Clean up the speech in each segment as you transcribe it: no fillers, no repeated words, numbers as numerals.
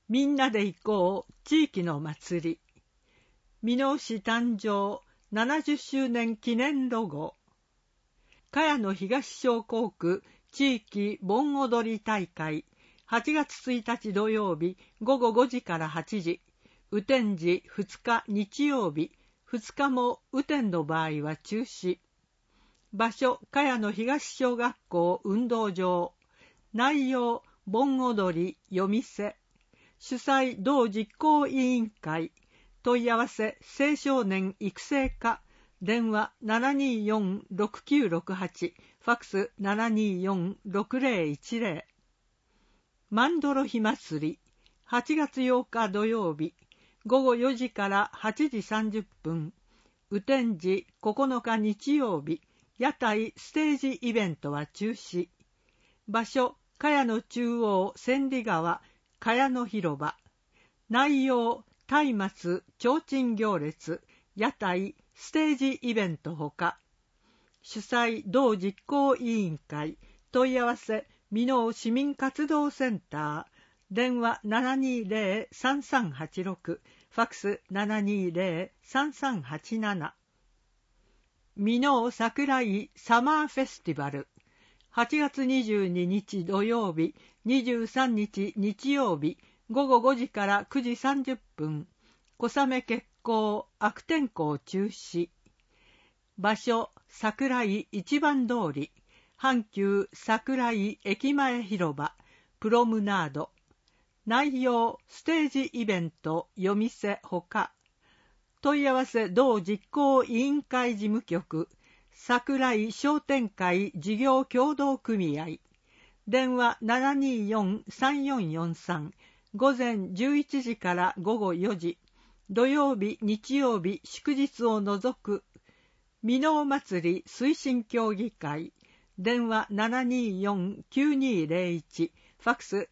みんなで行こう地域の祭り。箕面市誕生70周年記念ロゴ。茅野東商工区地域盆踊り大会。8月1日土曜日午後5時から8時。雨天時2日日曜日。2日も雨天の場合は中止。場所、茅野東小学校運動場。内容、盆踊り、夜店。主催、同実行委員会。問い合わせ、青少年育成課。電話 724-6968。ファックス 724-6010。マンドロ火祭り。8月8日土曜日。午後4時から8時30分。雨天時9日日曜日。屋台ステージイベントは中止。場所、茅野中央千里川、茅野広場。内容、松明、提灯行列、屋台、ステージイベントほか。主催、同実行委員会。問い合わせ、箕面市民活動センター。電話 720-3386。ファックス 720-3387。箕面桜井サマーフェスティバル。8月22日土曜日、23日日曜日、午後5時から9時30分。小雨決行、悪天候中止。場所、桜井一番通り、阪急桜井駅前広場、プロムナード。内容、ステージイベント、夜店ほか。問い合わせ、同実行委員会事務局、桜井商店会事業協同組合。電話 724-3443。午前11時から午後4時。土曜日、日曜日、祝日を除く。箕面祭り推進協議会。電話 724-9201。ファックス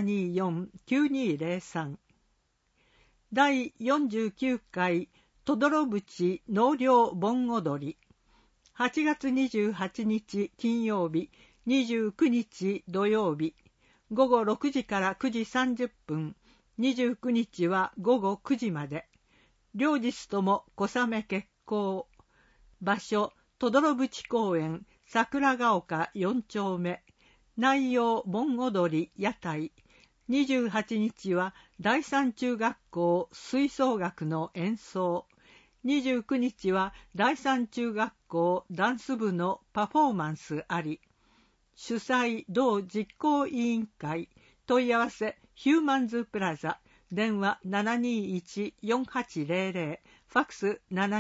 724-9203。第49回とどろ淵納涼盆踊り。8月28日金曜日、29日土曜日。午後6時から9時30分。29日は午後9時まで。両日とも小雨決行。場所、とどろ淵公園、桜ヶ丘4丁目。内容、盆踊り、屋台。28日は第三中学校吹奏楽の演奏。29日は第三中学校ダンス部のパフォーマンスあり。主催、同実行委員会。問い合わせ、ヒューマンズプラザ。電話 721-4800。ファックス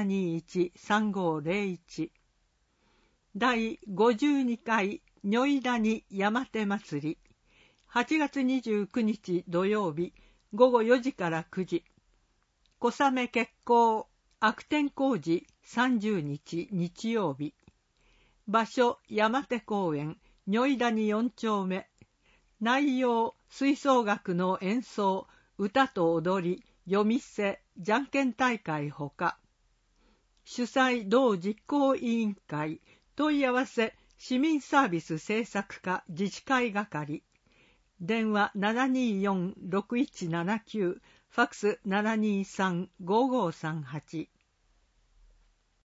721-3501。第52回如意谷山手祭り。8月29日土曜日、午後4時から9時。小雨決行、悪天候時30日日曜日。場所、山手公園、如意谷4丁目。内容、吹奏楽の演奏、歌と踊り、夜店、じゃんけん大会ほか。主催、同実行委員会。問い合わせ、市民サービス政策課自治会係。電話 724-6179。ファックス 723-5538。